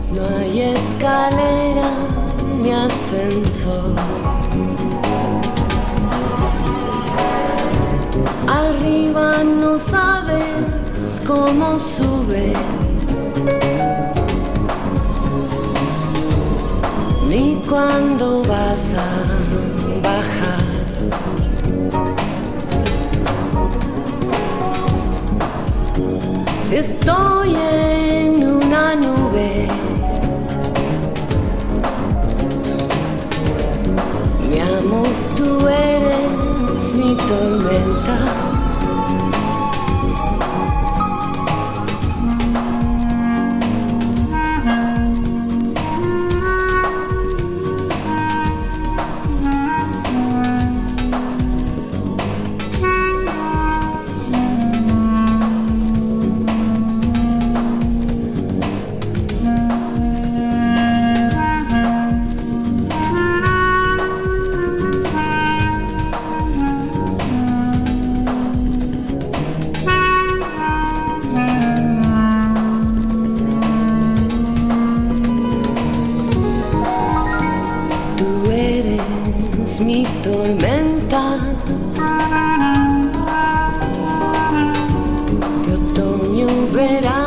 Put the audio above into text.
No hay escalera ni ascensor. Arriba no sabes cómo subes, ni cuándo vas a bajar. Si estoy en una nube, mi amor, tú eres mi tormenta. Mi tormenta de otoño, verano.